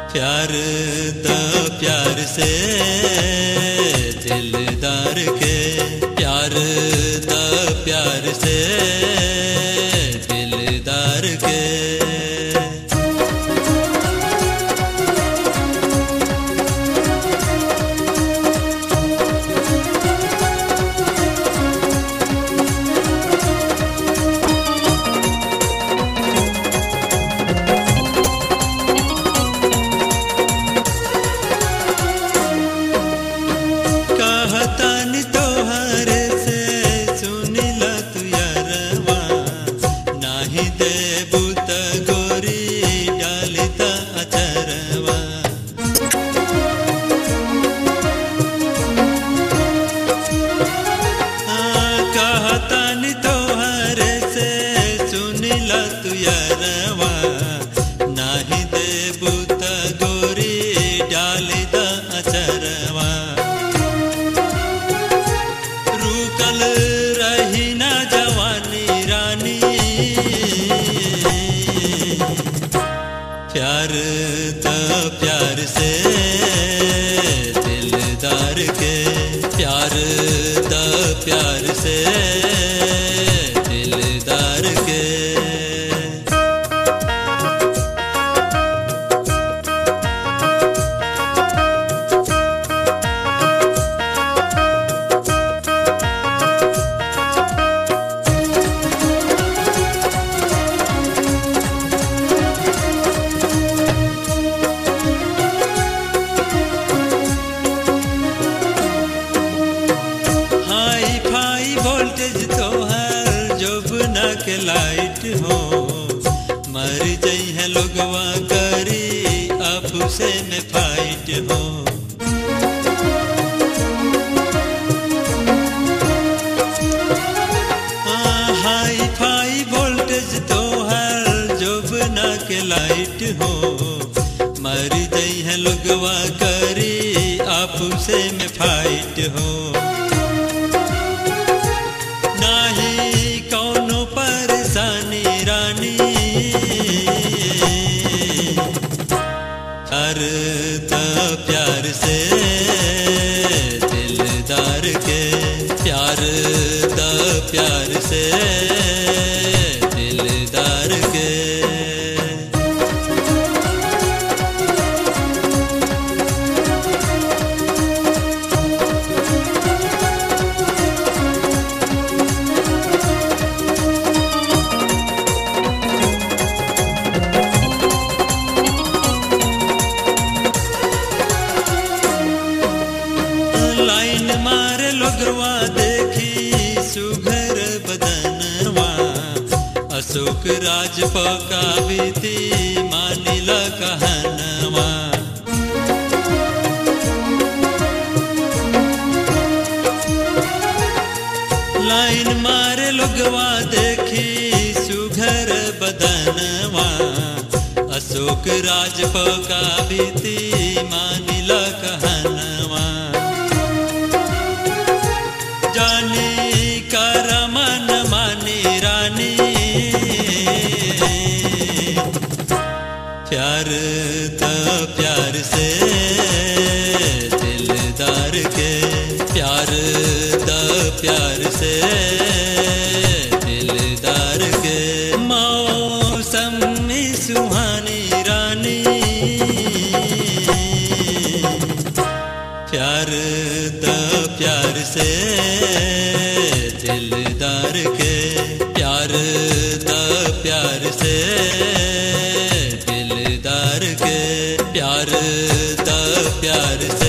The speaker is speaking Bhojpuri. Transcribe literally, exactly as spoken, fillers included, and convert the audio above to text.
प्यार द प्यार से दिलदार के, प्यार द प्यार से दिलदार के। कहतानी तोहरे से सुनिला तू यारवा, नाही देबू त गोरी डाली त अचरवा। कहतानी तोहरे से सुनिला तू यारवा, नाही देबू त गोरी डाली त अचरवा। रुकल रही ना जवानी रानी, प्यार द प्यार से दिलदार के, प्यार द प्यार से दिलदार के। हाई फाई वोल्टेज तोहर जोबना के लाइट हो, मर जई है लोगवा करी आपसे में फाइट हो। हाँ, हाई फाई वोल्टेज तोहर जोबना के लाइट हो, मर जई है लोगवा करी आपसे में फाइट हो। नाही कौनो परेशानी रानी, प्यार द प्यार से दिलदार के, प्यार द प्यार से दिलदार के। लाइन मारे लोगवा देखी सुघर बदनवा, अशोक राज पका बीती मानिला कहनवा। लाइन मारे लोगवा देखी सुघर बदनवा, अशोक राज पका बीती मानिला कहनवा। जानी कर मन मानी रानी, प्यार द प्यार से दिलदार के, प्यार द प्यार से दिलदार के। मौसम में सुहानी रानी, प्यार द प्यार से दिलदार के, प्यार द प्यार से दिलदार के, प्यार द प्यार से